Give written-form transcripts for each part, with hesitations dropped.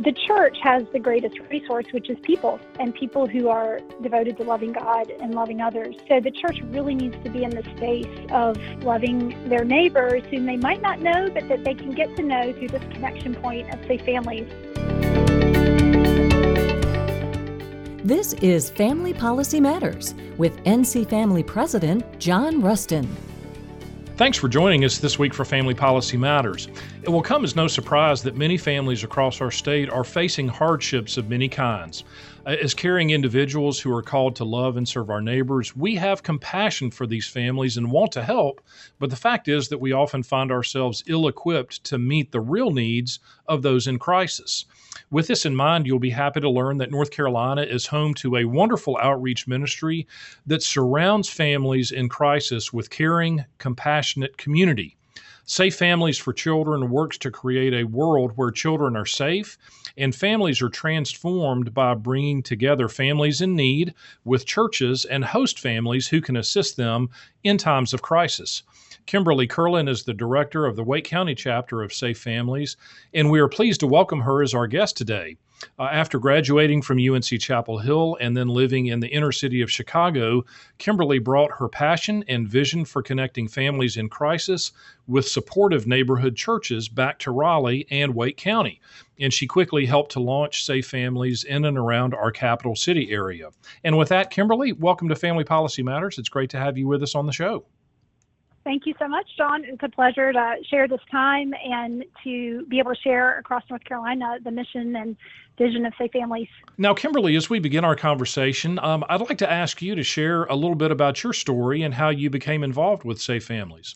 The church has the greatest resource, which is people, and people who are devoted to loving God and loving others. So the church really needs to be in the space of loving their neighbors whom they might not know, but that they can get to know through this connection point of, say, families. This is Family Policy Matters with NC Family President John Rustin. Thanks for joining us this week for Family Policy Matters. It will come as no surprise that many families across our state are facing hardships of many kinds. As caring individuals who are called to love and serve our neighbors, we have compassion for these families and want to help, but the fact is that we often find ourselves ill-equipped to meet the real needs of those in crisis. With this in mind, you'll be happy to learn that North Carolina is home to a wonderful outreach ministry that surrounds families in crisis with caring, compassionate community. Safe Families for Children works to create a world where children are safe and families are transformed by bringing together families in need with churches and host families who can assist them in times of crisis. Kimberly Curlin is the director of the Wake County chapter of Safe Families, and we are pleased to welcome her as our guest today. After graduating from UNC Chapel Hill and then living in the inner city of Chicago, Kimberly brought her passion and vision for connecting families in crisis with supportive neighborhood churches back to Raleigh and Wake County. And she quickly helped to launch Safe Families in and around our capital city area. And with that, Kimberly, welcome to Family Policy Matters. It's great to have you with us on the show. Thank you so much, John. It's a pleasure to share this time and to be able to share across North Carolina the mission and vision of Safe Families. Now, Kimberly, as we begin our conversation, I'd like to ask you to share a little bit about your story and how you became involved with Safe Families.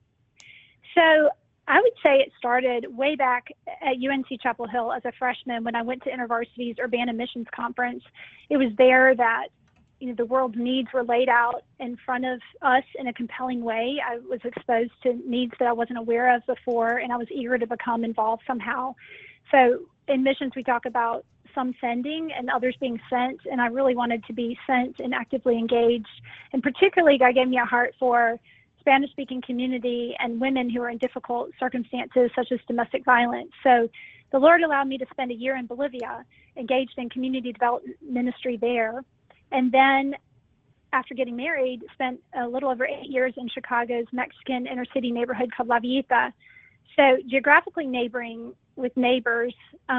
So I would say it started way back at UNC Chapel Hill as a freshman when I went to InterVarsity's Urbana Missions Conference. It was there that the world's needs were laid out in front of us in a compelling way. I was exposed to needs that I wasn't aware of before, and I was eager to become involved somehow. So in missions, we talk about some sending and others being sent, and I really wanted to be sent and actively engaged. And particularly, God gave me a heart for Spanish-speaking community and women who are in difficult circumstances, such as domestic violence. So the Lord allowed me to spend a year in Bolivia, engaged in community development ministry there. And then after getting married, spent a little over 8 years in Chicago's Mexican inner city neighborhood called La Villita. So geographically neighboring with neighbors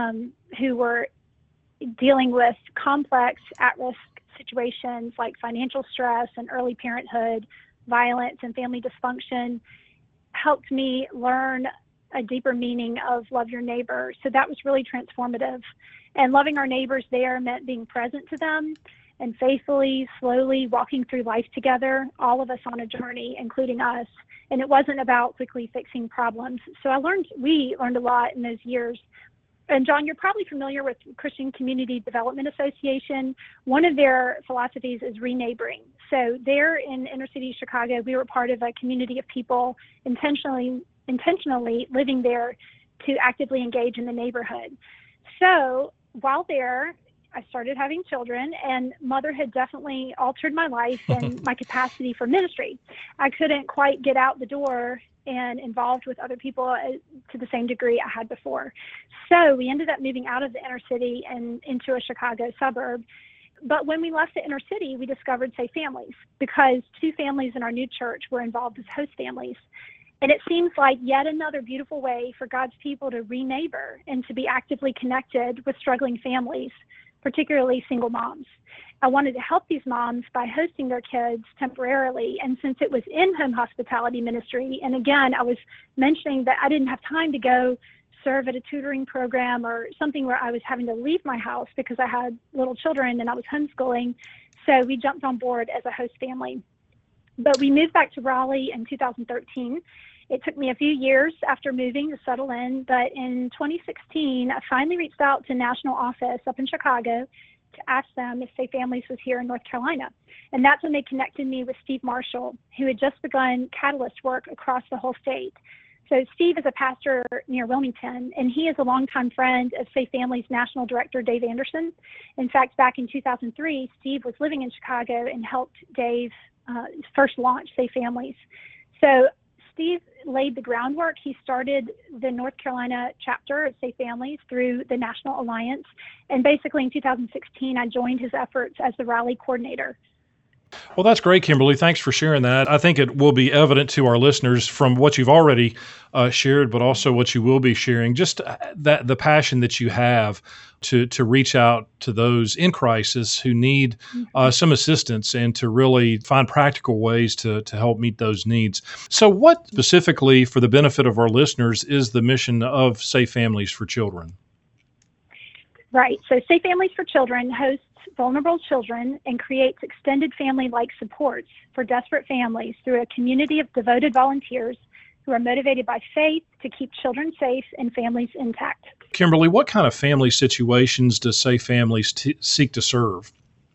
who were dealing with complex at-risk situations like financial stress and early parenthood, violence and family dysfunction, helped me learn a deeper meaning of love your neighbor. So that was really transformative. And loving our neighbors there meant being present to them and faithfully, slowly walking through life together, all of us on a journey, including us. And it wasn't about quickly fixing problems. So we learned a lot in those years. And John, you're probably familiar with Christian Community Development Association. One of their philosophies is reneighboring. So there in inner city Chicago, we were part of a community of people intentionally living there to actively engage in the neighborhood. So while there, I started having children, and motherhood definitely altered my life and my capacity for ministry. I couldn't quite get out the door and involved with other people to the same degree I had before. So we ended up moving out of the inner city and into a Chicago suburb. But when we left the inner city, we discovered Safe Families because 2 families in our new church were involved as host families. And it seems like yet another beautiful way for God's people to re-neighbor and to be actively connected with struggling families, particularly single moms. I wanted to help these moms by hosting their kids temporarily. And since it was in-home hospitality ministry, and again, I was mentioning that I didn't have time to go serve at a tutoring program or something where I was having to leave my house because I had little children and I was homeschooling. So we jumped on board as a host family. But we moved back to Raleigh in 2013. It took me a few years after moving to settle in, but in 2016, I finally reached out to national office up in Chicago to ask them if Safe Families was here in North Carolina. And that's when they connected me with Steve Marshall, who had just begun Catalyst work across the whole state. So Steve is a pastor near Wilmington, and he is a longtime friend of Safe Families National Director Dave Anderson. In fact, back in 2003, Steve was living in Chicago and helped Dave first launch Safe Families. So Steve laid the groundwork. He started the North Carolina chapter of Safe Families through the National Alliance. And basically in 2016, I joined his efforts as the Raleigh coordinator. Well, that's great, Kimberly. Thanks for sharing that. I think it will be evident to our listeners from what you've already shared, but also what you will be sharing, just that the passion that you have to reach out to those in crisis who need some assistance and to really find practical ways to help meet those needs. So what specifically, for the benefit of our listeners, is the mission of Safe Families for Children? Right. So Safe Families for Children hosts vulnerable children and creates extended family-like supports for desperate families through a community of devoted volunteers who are motivated by faith to keep children safe and families intact. Kimberly, what kind of family situations does Safe Families seek to serve?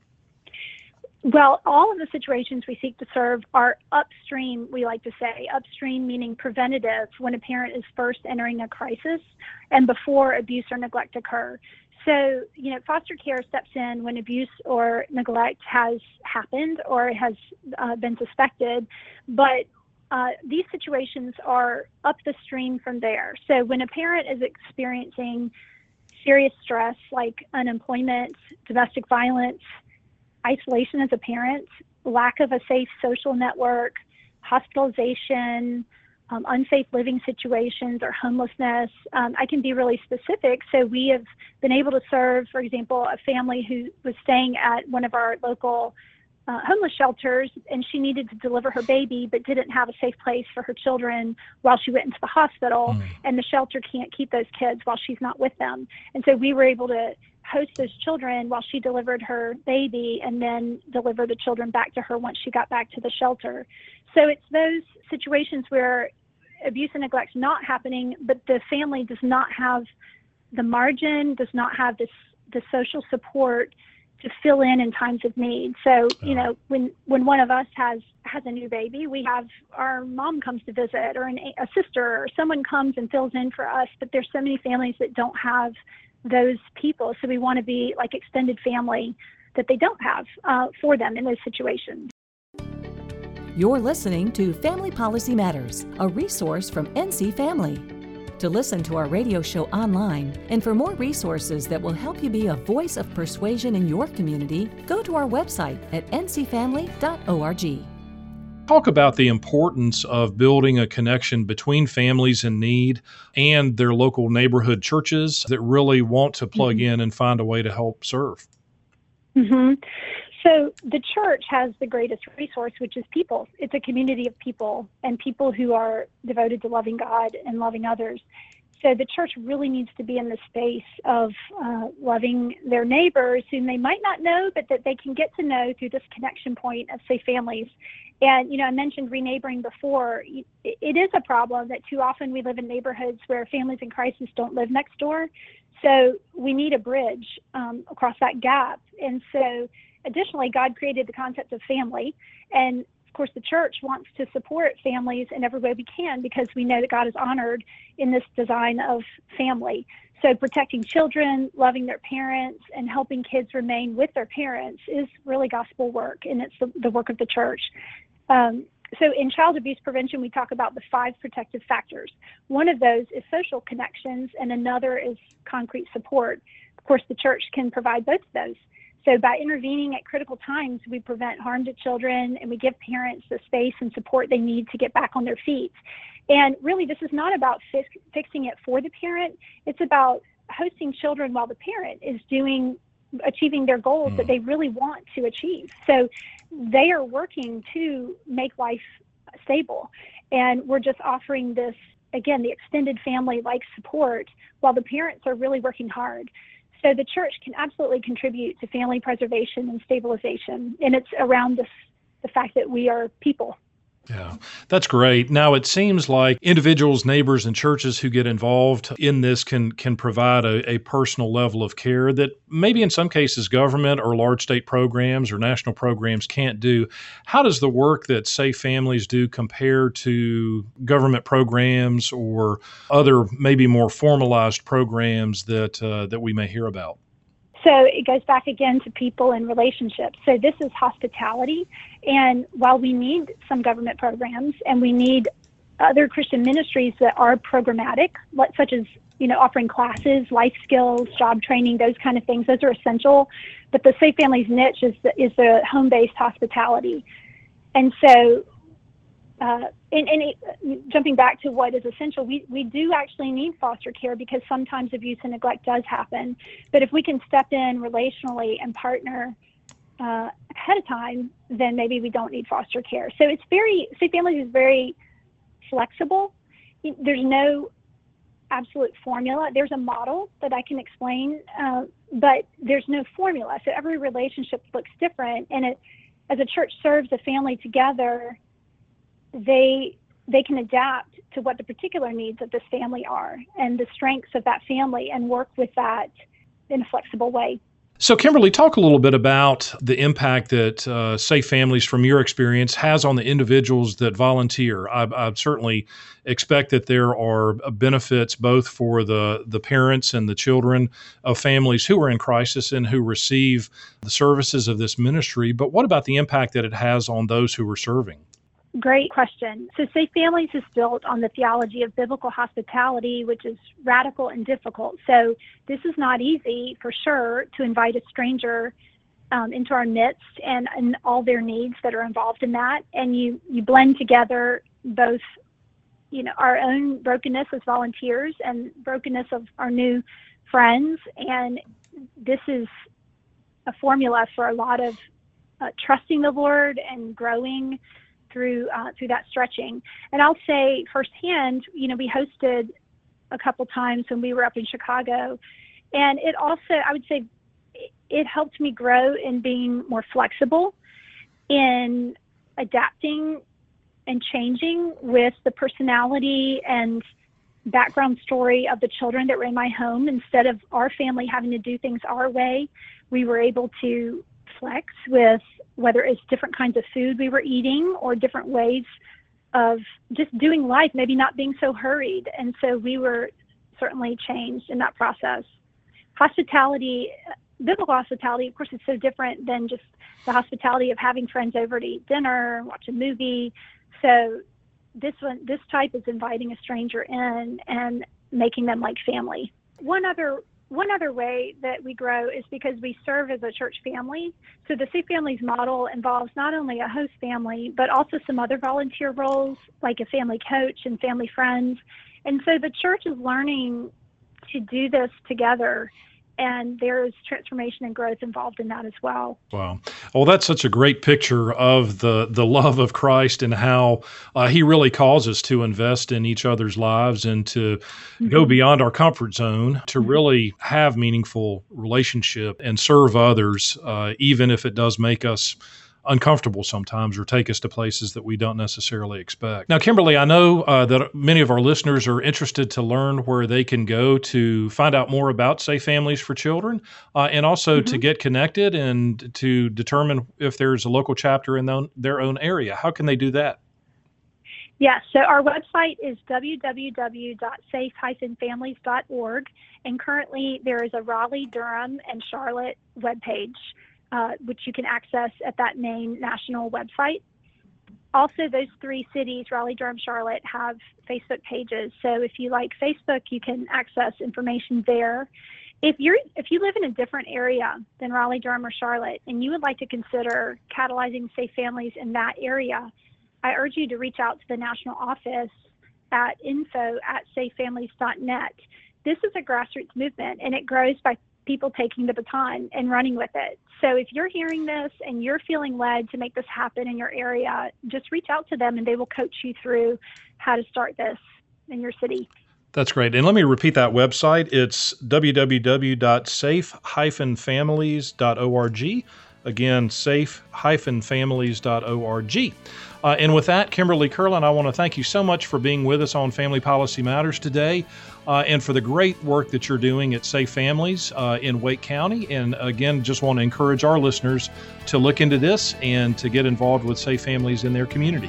Well, all of the situations we seek to serve are upstream, we like to say. Upstream meaning preventative, when a parent is first entering a crisis and before abuse or neglect occur. So, foster care steps in when abuse or neglect has happened or has been suspected, but these situations are up the stream from there. So when a parent is experiencing serious stress like unemployment, domestic violence, isolation as a parent, lack of a safe social network, hospitalization, unsafe living situations, or homelessness, I can be really specific. So we have been able to serve, for example, a family who was staying at one of our local homeless shelters, and she needed to deliver her baby but didn't have a safe place for her children while she went into the hospital, and the shelter can't keep those kids while she's not with them. And so we were able to host those children while she delivered her baby and then deliver the children back to her once she got back to the shelter. So it's those situations where abuse and neglect's not happening, but the family does not have the margin, does not have the social support to fill in times of need. So, when one of us has a new baby, we have our mom comes to visit, or a sister, or someone comes and fills in for us. But there's so many families that don't have those people. So we want to be like extended family that they don't have for them in those situations. You're listening to Family Policy Matters, a resource from NC Family. To listen to our radio show online and for more resources that will help you be a voice of persuasion in your community, go to our website at ncfamily.org. Talk about the importance of building a connection between families in need and their local neighborhood churches that really want to plug in and find a way to help serve. So the church has the greatest resource, which is people. It's a community of people and people who are devoted to loving God and loving others. So the church really needs to be in the space of loving their neighbors whom they might not know, but that they can get to know through this connection point of Safe Families. And, I mentioned reneighboring before. It is a problem that too often we live in neighborhoods where families in crisis don't live next door. So we need a bridge across that gap. And so additionally, God created the concept of family. And of course, the church wants to support families in every way we can because we know that God is honored in this design of family. So protecting children, loving their parents, and helping kids remain with their parents is really gospel work, and it's the work of the church. So in child abuse prevention, we talk about the 5 protective factors. One of those is social connections, and another is concrete support. Of course, the church can provide both of those. So by intervening at critical times, we prevent harm to children, and we give parents the space and support they need to get back on their feet. And really, this is not about fixing it for the parent. It's about hosting children while the parent is achieving their goals that they really want to achieve. So they are working to make life stable. And we're just offering this, again, the extended family-like support while the parents are really working hard. So the church can absolutely contribute to family preservation and stabilization. And it's around the fact that we are people. Yeah, that's great. Now, it seems like individuals, neighbors, and churches who get involved in this can provide a personal level of care that maybe in some cases government or large state programs or national programs can't do. How does the work that Safe Families do compare to government programs or other maybe more formalized programs that we may hear about? So it goes back again to people and relationships. So this is hospitality. And while we need some government programs and we need other Christian ministries that are programmatic, such as, offering classes, life skills, job training, those kind of things. Those are essential. But the Safe Families niche is the home-based hospitality. And so, jumping back to what is essential, we do actually need foster care because sometimes abuse and neglect does happen. But if we can step in relationally and partner ahead of time, then maybe we don't need foster care. So Safe Families is very flexible. There's no absolute formula. There's a model that I can explain, but there's no formula. So every relationship looks different. And as a church serves a family together, they can adapt to what the particular needs of this family are and the strengths of that family and work with that in a flexible way. So, Kimberly, talk a little bit about the impact that Safe Families, from your experience, has on the individuals that volunteer. I certainly expect that there are benefits both for the parents and the children of families who are in crisis and who receive the services of this ministry. But what about the impact that it has on those who are serving? Great question. So Safe Families is built on the theology of biblical hospitality, which is radical and difficult. So this is not easy, for sure, to invite a stranger into our midst and all their needs that are involved in that. And you blend together both, our own brokenness as volunteers and brokenness of our new friends. And this is a formula for a lot of trusting the Lord and growing through that stretching. And I'll say firsthand, we hosted a couple times when we were up in Chicago, and it also, I would say, it helped me grow in being more flexible, in adapting and changing with the personality and background story of the children that were in my home. Instead of our family having to do things our way, we were able to flex with whether it's different kinds of food we were eating or different ways of just doing life, maybe not being so hurried. And so we were certainly changed in that process. Hospitality, biblical hospitality, of course, is so different than just the hospitality of having friends over to eat dinner, watch a movie. So this type is inviting a stranger in and making them like family. One other way that we grow is because we serve as a church family. So the Safe Families model involves not only a host family, but also some other volunteer roles like a family coach and family friends. And so the church is learning to do this together, and there is transformation and growth involved in that as well. Wow. Well, that's such a great picture of the love of Christ and how he really calls us to invest in each other's lives and to go beyond our comfort zone to really have meaningful relationship and serve others, even if it does make us uncomfortable sometimes or take us to places that we don't necessarily expect. Now, Kimberly, I know that many of our listeners are interested to learn where they can go to find out more about Safe Families for Children and also to get connected and to determine if there's a local chapter in their own area. How can they do that? Yes, so our website is www.safe-families.org, and currently there is a Raleigh, Durham, and Charlotte webpage, which you can access at that main national website. Also, those three cities, Raleigh, Durham, Charlotte, have Facebook pages. So if you like Facebook, you can access information there. If you live in a different area than Raleigh, Durham, or Charlotte, and you would like to consider catalyzing Safe Families in that area, I urge you to reach out to the national office at info@safefamilies.net. This is a grassroots movement, and it grows by people taking the baton and running with it. So if you're hearing this and you're feeling led to make this happen in your area, just reach out to them and they will coach you through how to start this in your city. That's great. And let me repeat that website. It's www.safe-families.org. Again, safe-families.org. And with that, Kimberly Curlin, I want to thank you so much for being with us on Family Policy Matters today and for the great work that you're doing at Safe Families in Wake County. And again, just want to encourage our listeners to look into this and to get involved with Safe Families in their community.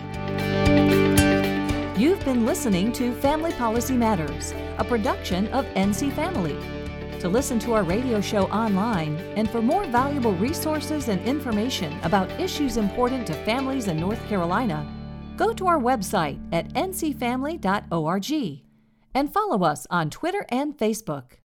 You've been listening to Family Policy Matters, a production of NC Family. To listen to our radio show online and for more valuable resources and information about issues important to families in North Carolina, Go to our website at ncfamily.org and follow us on Twitter and Facebook.